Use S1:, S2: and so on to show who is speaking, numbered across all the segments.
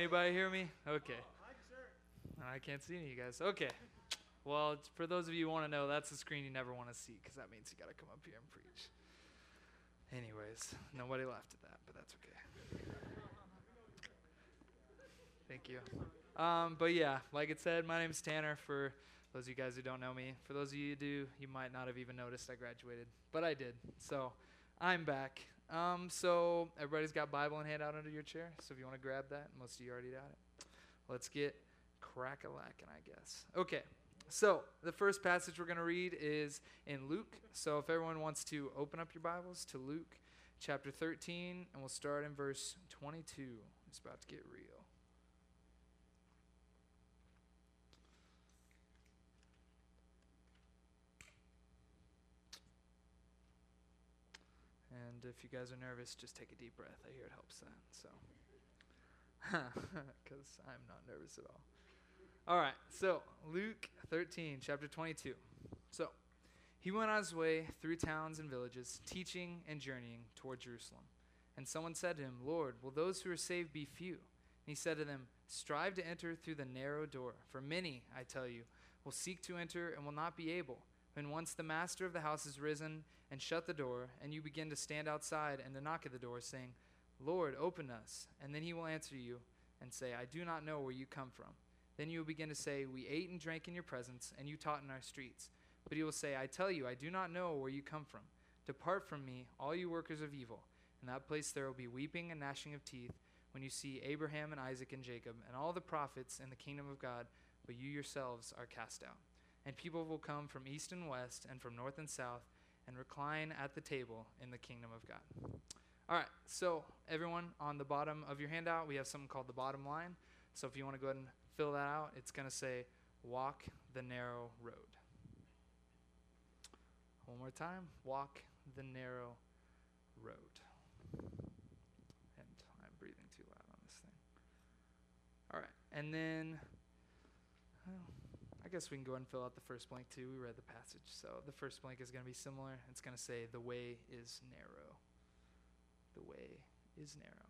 S1: anybody hear me? Okay. I can't see any of you guys. Okay. Well, for those of you who want to know, that's the screen you never want to see because that means you got to come up here and preach. Anyways, nobody laughed at that, but that's okay. Thank you. But yeah, like it said, my name is Tanner. For those of you guys who don't know me, for those of you who do, you might not have even noticed I graduated, but I did. So I'm back. So everybody's got Bible in hand out under your chair. So if you want to grab that, most of you already got it. Let's get crack-a-lackin', I guess. Okay. So the first passage we're going to read is in Luke. So if everyone wants to open up your Bibles to Luke chapter 13, and we'll start in verse 22. It's about to get real. And if you guys are nervous, just take a deep breath. I hear it helps that. So, because I'm not nervous at all. All right, so Luke 13, chapter 22. So, he went on his way through towns and villages, teaching and journeying toward Jerusalem. And someone said to him, Lord, will those who are saved be few? And he said to them, strive to enter through the narrow door. For many, I tell you, will seek to enter and will not be able. And once the master of the house has risen and shut the door, and you begin to stand outside and to knock at the door, saying, Lord, open us. And then he will answer you and say, I do not know where you come from. Then you will begin to say, we ate and drank in your presence, and you taught in our streets. But he will say, I tell you, I do not know where you come from. Depart from me, all you workers of evil. In that place there will be weeping and gnashing of teeth when you see Abraham and Isaac and Jacob and all the prophets in the kingdom of God, but you yourselves are cast out. And people will come from east and west and from north and south and recline at the table in the kingdom of God. All right, so everyone, on the bottom of your handout, we have something called the bottom line. So if you want to go ahead and fill that out, it's going to say, walk the narrow road. One more time, walk the narrow road. And I'm breathing too loud on this thing. All right, and then, I guess we can go ahead and fill out the first blank too. We read the passage, so the first blank is going to be similar. It's going to say, the way is narrow. The way is narrow.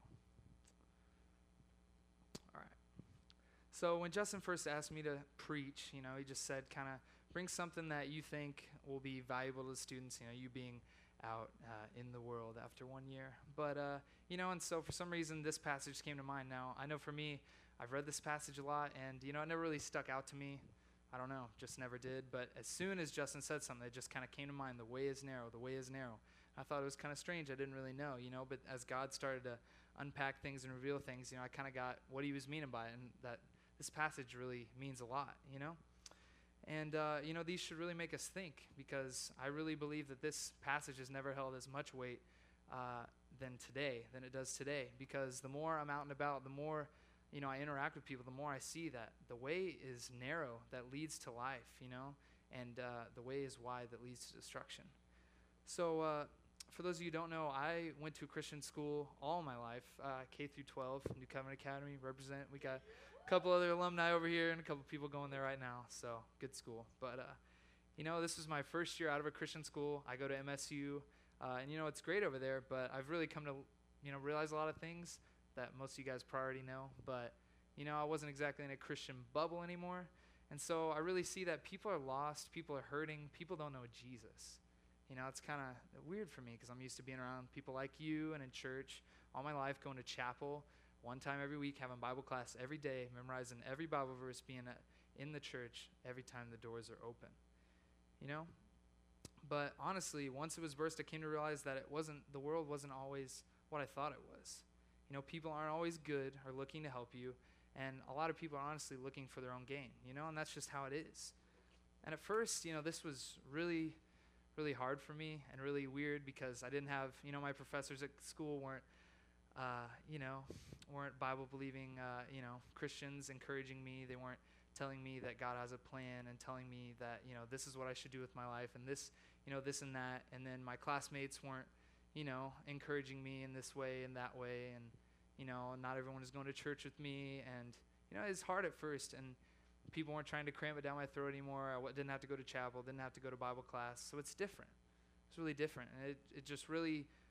S1: All right. So when Justin first asked me to preach, he just said kind of bring something that you think will be valuable to the students, you being out in the world after 1 year. But, and so for some reason this passage came to mind. Now, I know for me, I've read this passage a lot, and, it never really stuck out to me. I don't know, just never did. But as soon as Justin said something, it just kind of came to mind, the way is narrow, the way is narrow. I thought it was kind of strange. I didn't really know, but as God started to unpack things and reveal things, I kind of got what he was meaning by it, and that this passage really means a lot, And, these should really make us think, because I really believe that this passage has never held as much weight than it does today. Because the more I'm out and about, the more, I interact with people, the more I see that the way is narrow that leads to life, and the way is wide that leads to destruction. So for those of you who don't know, I went to a Christian school all my life, K through 12, New Covenant Academy, represent. We got a couple other alumni over here and a couple people going there right now, so good school. But, this was my first year out of a Christian school. I go to MSU, and, it's great over there, but I've really come to, realize a lot of things that most of you guys probably already know. But, I wasn't exactly in a Christian bubble anymore, and so I really see that people are lost, people are hurting, people don't know Jesus. It's kind of weird for me because I'm used to being around people like you and in church all my life, going to chapel one time every week, having Bible class every day, memorizing every Bible verse, being in the church every time the doors are open, But honestly, once it was burst, I came to realize that the world wasn't always what I thought it was. People aren't always good or looking to help you, and a lot of people are honestly looking for their own gain, and that's just how it is. And at first, this was really hard for me and really weird because I didn't have, my professors at school weren't Bible-believing, Christians encouraging me. They weren't telling me that God has a plan and telling me that, this is what I should do with my life and this, this and that. And then my classmates weren't, encouraging me in this way and that way. And, not everyone was going to church with me. And, it's hard at first. And people weren't trying to cram it down my throat anymore. I didn't have to go to chapel, didn't have to go to Bible class. So it's different. It's really different. And it just really,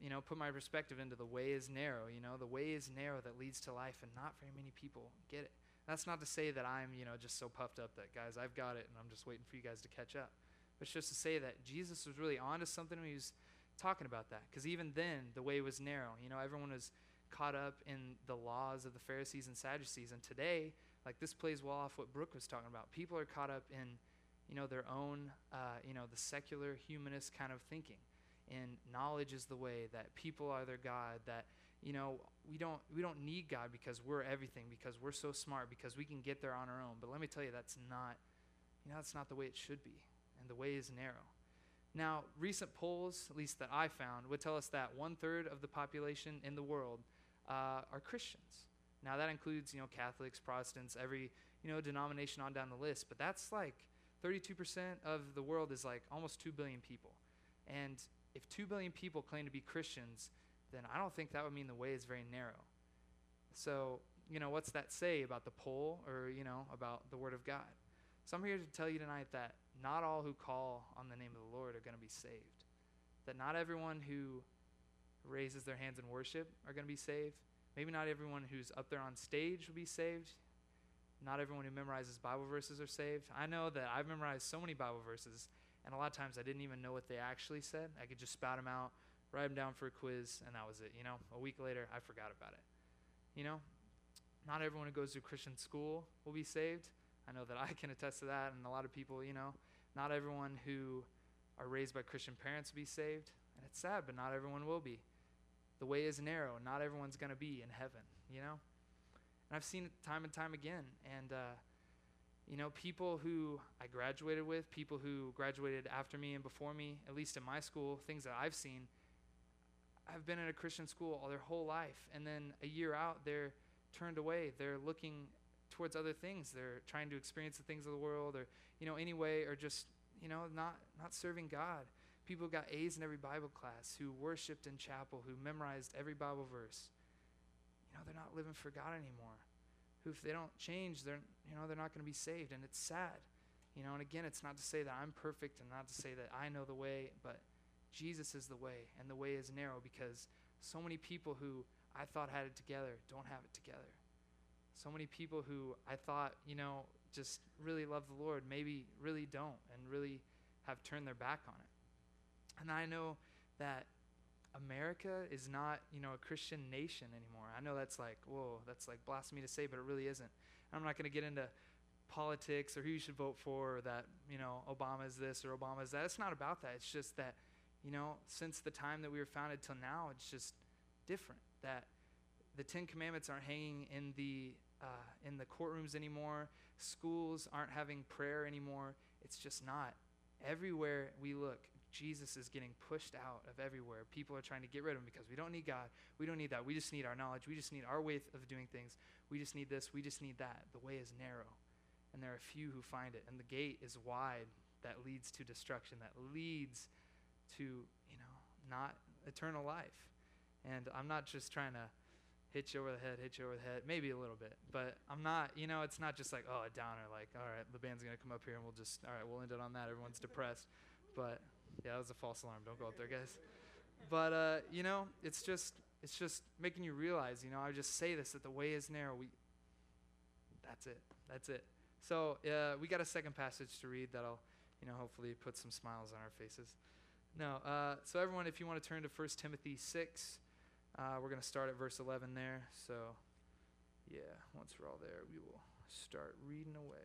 S1: put my perspective into the way is narrow. The way is narrow that leads to life, and not very many people get it. That's not to say that I'm, just so puffed up that, guys, I've got it, and I'm just waiting for you guys to catch up. But it's just to say that Jesus was really onto something when he was talking about that. Because even then, the way was narrow. Everyone was caught up in the laws of the Pharisees and Sadducees. And today, like, this plays well off what Brooke was talking about. People are caught up in, their own, the secular humanist kind of thinking. And knowledge is the way, that people are their God, that, we don't need God because we're everything, because we're so smart, because we can get there on our own. But let me tell you, that's not the way it should be. And the way is narrow. Now, recent polls, at least that I found, would tell us that 1/3 of the population in the world are Christians. Now, that includes, Catholics, Protestants, every, denomination on down the list. But that's like 32% of the world is like almost 2 billion people. And if 2 billion people claim to be Christians, then I don't think that would mean the way is very narrow. So, what's that say about the poll or, about the Word of God? So I'm here to tell you tonight that not all who call on the name of the Lord are going to be saved. That not everyone who raises their hands in worship are going to be saved. Maybe not everyone who's up there on stage will be saved. Not everyone who memorizes Bible verses are saved. I know that I've memorized so many Bible verses, and a lot of times I didn't even know what they actually said. I could just spout them out, write them down for a quiz, and that was it. A week later, I forgot about it. Not everyone who goes to Christian school will be saved. I know that I can attest to that, and a lot of people, not everyone who are raised by Christian parents will be saved. And it's sad, but not everyone will be. The way is narrow. Not everyone's going to be in heaven, And I've seen it time and time again. And, people who I graduated with, people who graduated after me and before me, at least in my school, things that I've seen, I've been in a Christian school all their whole life. And then a year out, they're turned away. They're looking towards other things. They're trying to experience the things of the world, or, anyway, or just, not serving God. People who got A's in every Bible class, who worshiped in chapel, who memorized every Bible verse. They're not living for God anymore. Who, if they don't change, they're not going to be saved. And it's sad. And again, it's not to say that I'm perfect and not to say that I know the way, but Jesus is the way, and the way is narrow, because so many people who I thought had it together don't have it together. So many people who I thought, just really love the Lord, maybe really don't, and really have turned their back on it. And I know that America is not, a Christian nation anymore. I know that's like, whoa, that's like blasphemy to say, but it really isn't. I'm not going to get into politics or who you should vote for, or that, Obama is this or Obama is that. It's not about that. It's just that, since the time that we were founded till now, it's just different. That the 10 Commandments aren't hanging in the courtrooms anymore. Schools aren't having prayer anymore. It's just not. Everywhere we look, Jesus is getting pushed out of everywhere. People are trying to get rid of him because we don't need God. We don't need that. We just need our knowledge. We just need our way of doing things. We just need this. We just need that. The way is narrow, and there are few who find it. And the gate is wide that leads to destruction, that leads to, not eternal life. And I'm not just trying to hit you over the head, maybe a little bit. But I'm not, it's not just like, oh, a downer, like, all right, the band's going to come up here and we'll end it on that. Everyone's depressed. But yeah, that was a false alarm. Don't go up there, guys. But, it's just making you realize, I would just say this, that the way is narrow. That's it. So we got a second passage to read that'll, hopefully put some smiles on our faces. No, so everyone, if you want to turn to 1 Timothy 6, we're going to start at verse 11 there. So, yeah, once we're all there, we will start reading away.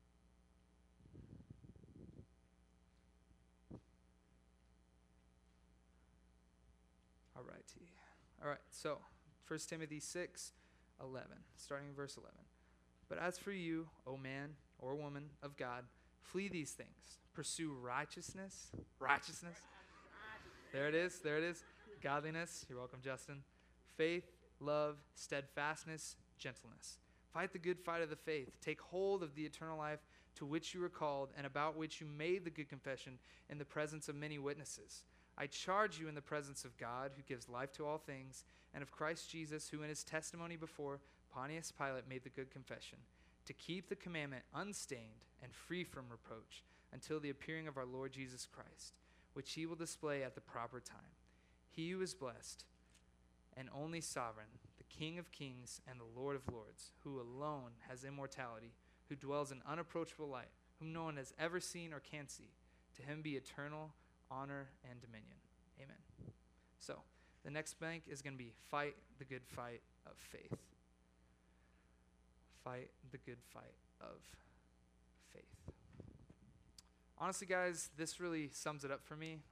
S1: All right, so 1 Timothy 6, 11, starting in verse 11. But as for you, O man or woman of God, flee these things. Pursue righteousness. There it is. Godliness. You're welcome, Justin. Faith, love, steadfastness, gentleness. Fight the good fight of the faith. Take hold of the eternal life to which you were called and about which you made the good confession in the presence of many witnesses. I charge you in the presence of God, who gives life to all things, and of Christ Jesus, who in his testimony before Pontius Pilate made the good confession, to keep the commandment unstained and free from reproach until the appearing of our Lord Jesus Christ, which he will display at the proper time. He who is blessed and only sovereign, the King of kings and the Lord of lords, who alone has immortality, who dwells in unapproachable light, whom no one has ever seen or can see. To him be eternal honor and dominion. Amen. So, the next blank is going to be fight the good fight of faith. Fight the good fight of faith. Honestly, guys, this really sums it up for me.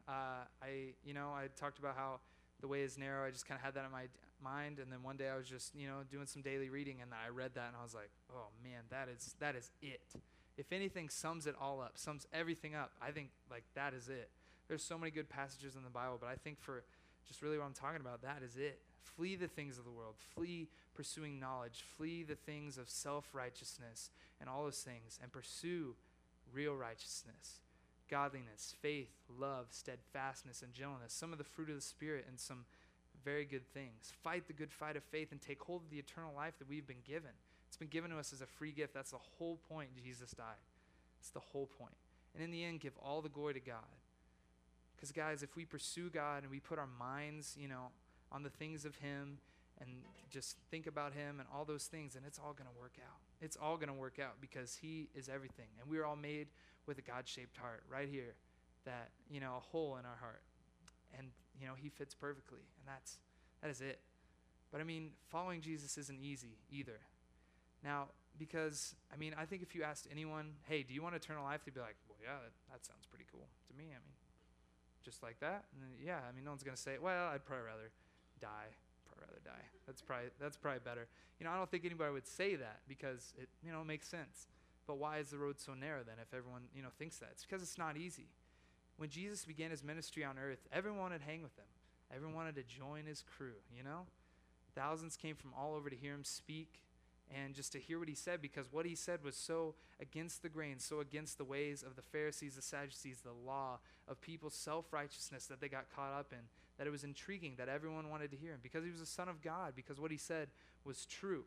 S1: I talked about how the way is narrow. I just kind of had that in my mind, and then one day I was just, doing some daily reading, and I read that, and I was like, oh man, that is it. If anything sums it all up, sums everything up, I think like that is it. There's so many good passages in the Bible, but I think for just really what I'm talking about, that is it. Flee the things of the world. Flee pursuing knowledge. Flee the things of self-righteousness and all those things, and pursue real righteousness, godliness, faith, love, steadfastness, and gentleness. Some of the fruit of the Spirit and some very good things. Fight the good fight of faith and take hold of the eternal life that we've been given. It's been given to us as a free gift. That's the whole point Jesus died. It's the whole point. And in the end, give all the glory to God. Because, guys, if we pursue God and we put our minds, on the things of him and just think about him and all those things, then it's all going to work out. It's all going to work out because he is everything. And we are all made with a God-shaped heart right here, that, a hole in our heart. And, he fits perfectly. And that is it. But, following Jesus isn't easy either. Now, because, I think if you asked anyone, hey, do you want eternal life? They'd be like, well, yeah, that sounds pretty cool to me. Just like that. And then, yeah, no one's going to say, well, I'd probably rather die. That's probably better. I don't think anybody would say that because it, makes sense. But why is the road so narrow then if everyone, thinks that? It's because it's not easy. When Jesus began his ministry on earth, everyone wanted to hang with him. Everyone wanted to join his crew, Thousands came from all over to hear him speak and just to hear what he said, because what he said was so against the grain, so against the ways of the Pharisees, the Sadducees, the law of people's self-righteousness that they got caught up in, that it was intriguing, that everyone wanted to hear him because he was the Son of God, because what he said was true.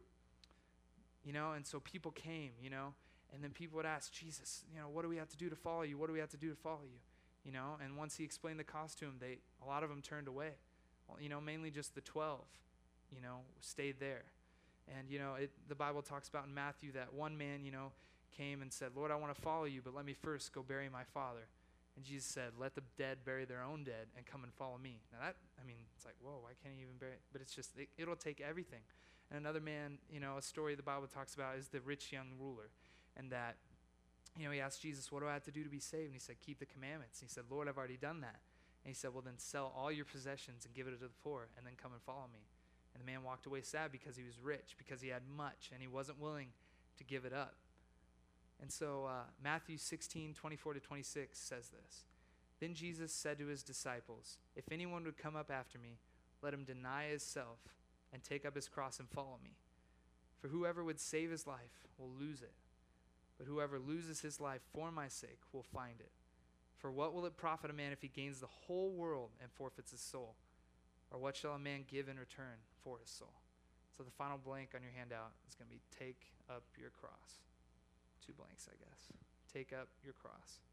S1: And so people came, and then people would ask, Jesus, what do we have to do to follow you? What do we have to do to follow you? And once he explained the cost to him, a lot of them turned away. Well, mainly just the 12, stayed there. And, the Bible talks about in Matthew that one man, came and said, Lord, I want to follow you, but let me first go bury my father. And Jesus said, let the dead bury their own dead and come and follow me. Now that, it's like, whoa, why can't he even bury it? But it's just, it'll take everything. And another man, a story the Bible talks about is the rich young ruler. And that, he asked Jesus, what do I have to do to be saved? And he said, keep the commandments. And he said, Lord, I've already done that. And he said, well, then sell all your possessions and give it to the poor and then come and follow me. And the man walked away sad because he was rich, because he had much, and he wasn't willing to give it up. And so Matthew 16:24-26 says this. Then Jesus said to his disciples, if anyone would come up after me, let him deny himself and take up his cross and follow me. For whoever would save his life will lose it. But whoever loses his life for my sake will find it. For what will it profit a man if he gains the whole world and forfeits his soul? Or what shall a man give in return for his soul? So the final blank on your handout is going to be take up your cross. 2 blanks, I guess. Take up your cross.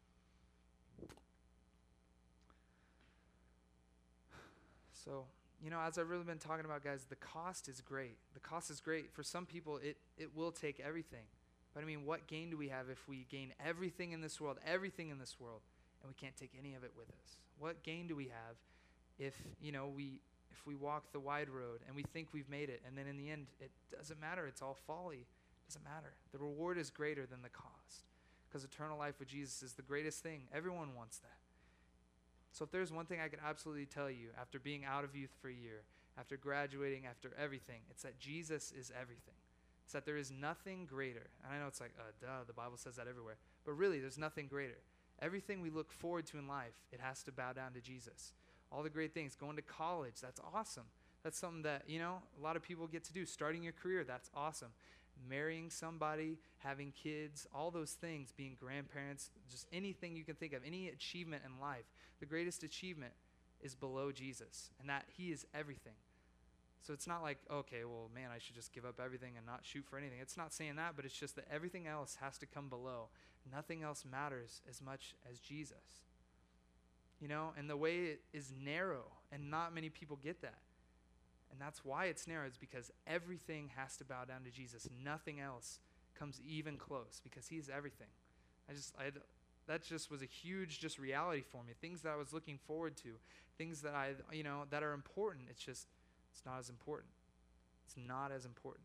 S1: So, as I've really been talking about, guys, the cost is great. The cost is great. For some people, it will take everything. But what gain do we have if we gain everything in this world, and we can't take any of it with us? What gain do we have if we walk the wide road and we think we've made it, and then in the end, it doesn't matter. It's all folly. It doesn't matter. The reward is greater than the cost, because eternal life with Jesus is the greatest thing. Everyone wants that. So if there's one thing I could absolutely tell you after being out of youth for a year, after graduating, after everything, it's that Jesus is everything. It's that there is nothing greater. And I know it's like, duh, the Bible says that everywhere. But really, there's nothing greater. Everything we look forward to in life, it has to bow down to Jesus. All the great things, going to college, that's awesome. That's something that, a lot of people get to do. Starting your career, that's awesome. Marrying somebody, having kids, all those things, being grandparents, just anything you can think of, any achievement in life. The greatest achievement is below Jesus, and that he is everything. So it's not like, okay, well, man, I should just give up everything and not shoot for anything. It's not saying that, but it's just that everything else has to come below. Nothing else matters as much as Jesus. and the way is narrow, and not many people get that. And that's why it's narrow. It's because everything has to bow down to Jesus. Nothing else comes even close, because he's everything. That just was a huge reality for me. Things that I was looking forward to, things that that are important. It's not as important. It's not as important.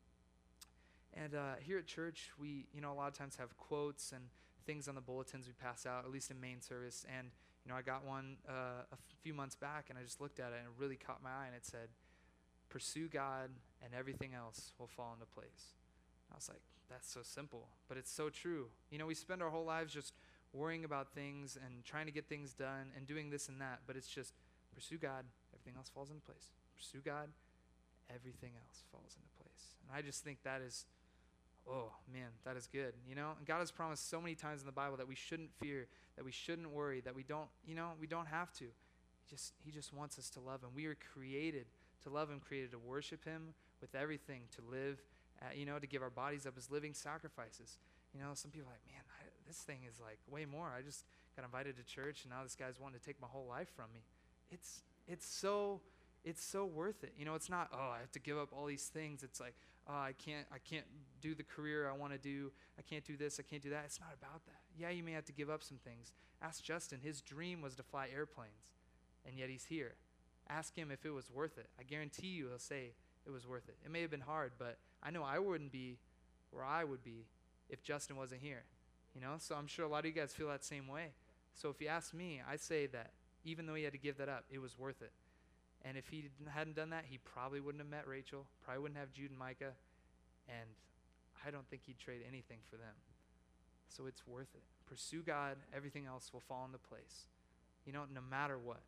S1: And here at church, we, a lot of times have quotes and things on the bulletins we pass out, at least in main service. And, I got one a few months back, and I just looked at it, and it really caught my eye, and it said, "Pursue God, and everything else will fall into place." I was like, that's so simple, but it's so true. We spend our whole lives just worrying about things and trying to get things done and doing this and that, but it's just pursue God, everything else falls into place. Pursue God, everything else falls into place. And I just think that is, oh man, that is good. And God has promised so many times in the Bible that we shouldn't fear, that we shouldn't worry, that we don't have to. He just wants us to love him. We are created to love him, created to worship him with everything, to live, to give our bodies up as living sacrifices. Some people are like, man, this thing is like way more. I just got invited to church, and now this guy's wanting to take my whole life from me. It's so worth it. It's not, oh, I have to give up all these things. It's like, oh, I can't do the career I want to do. I can't do this. I can't do that. It's not about that. Yeah, you may have to give up some things. Ask Justin. His dream was to fly airplanes, and yet he's here. Ask him if it was worth it. I guarantee you he'll say it was worth it. It may have been hard, but I know I wouldn't be where I would be if Justin wasn't here. So I'm sure a lot of you guys feel that same way. So if you ask me, I say that even though he had to give that up, it was worth it. And if he hadn't done that, he probably wouldn't have met Rachel, probably wouldn't have Jude and Micah, and I don't think he'd trade anything for them. So it's worth it. Pursue God, everything else will fall into place. No matter what.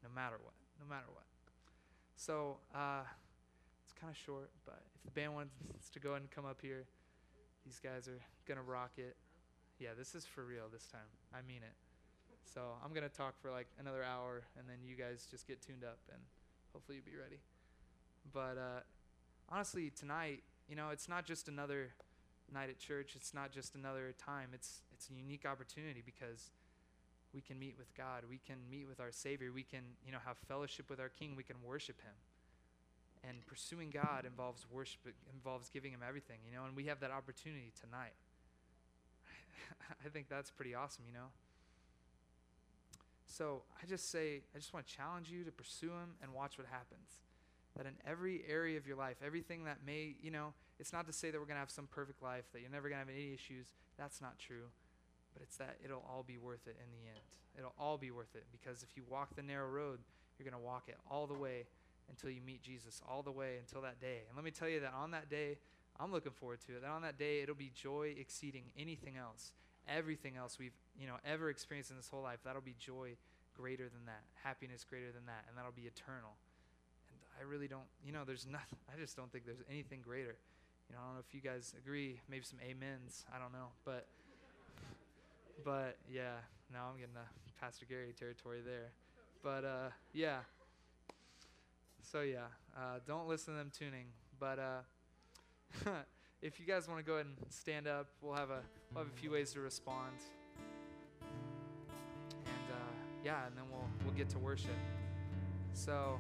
S1: So it's kind of short, but if the band wants to go ahead and come up here, these guys are going to rock it. Yeah, this is for real this time. I mean it. So I'm going to talk for like another hour, and then you guys just get tuned up, and hopefully you'll be ready. But honestly, tonight, it's not just another night at church. It's not just another time. It's a unique opportunity because we can meet with God. We can meet with our Savior. We can, have fellowship with our King. We can worship him. And pursuing God involves worship. It involves giving him everything, and we have that opportunity tonight. I think that's pretty awesome, So I just want to challenge you to pursue him and watch what happens. That in every area of your life, everything that may, it's not to say that we're going to have some perfect life, that you're never going to have any issues. That's not true. But it's that it'll all be worth it in the end. It'll all be worth it, because if you walk the narrow road, you're going to walk it all the way until you meet Jesus, all the way until that day. And let me tell you that on that day, I'm looking forward to it. That on that day, it'll be joy exceeding anything else. Everything else we've, ever experienced in this whole life, that'll be joy greater than that, happiness greater than that, and that'll be eternal. And I really don't, there's nothing, I just don't think there's anything greater. I don't know if you guys agree, maybe some amens, I don't know, but yeah, now I'm getting the Pastor Gary territory there. But yeah, so yeah, don't listen to them tuning, but if you guys want to go ahead and stand up, we'll have a few ways to respond. And and then we'll get to worship. So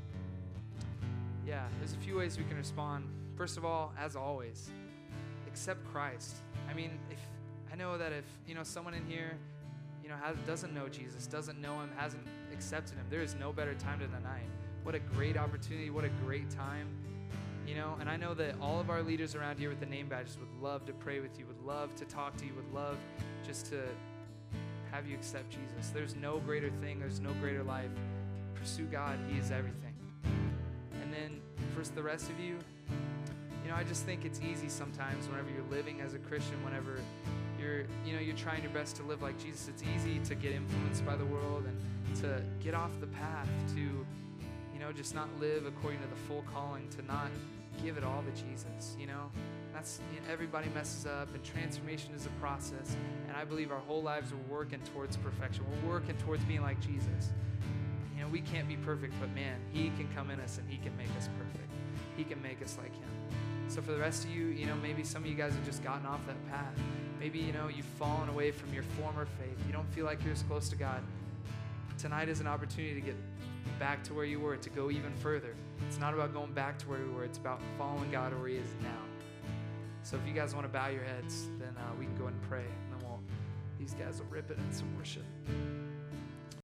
S1: yeah, there's a few ways we can respond. First of all, as always, accept Christ. I mean, I know that if someone in here doesn't know Jesus, doesn't know him, hasn't accepted him, there is no better time than tonight. What a great opportunity, what a great time. And I know that all of our leaders around here with the name badges would love to pray with you, would love to talk to you, would love just to have you accept Jesus. There's no greater thing. There's no greater life. Pursue God. He is everything. And then for the rest of you, I just think it's easy sometimes whenever you're living as a Christian, whenever you're trying your best to live like Jesus, it's easy to get influenced by the world and to get off the path, to just not live according to the full calling, to not give it all to Jesus. That's everybody messes up, and transformation is a process. And I believe our whole lives we're working towards perfection. We're working towards being like Jesus. We can't be perfect, but man, he can come in us and he can make us perfect. He can make us like him. So for the rest of you, maybe some of you guys have just gotten off that path. Maybe, you've fallen away from your former faith. You don't feel like you're as close to God. tonight is an opportunity to get back to where you were, to go even further. It's not about going back to where we were. It's about following God where he is now. So if you guys want to bow your heads, then we can go ahead and pray. And then these guys will rip it in some worship.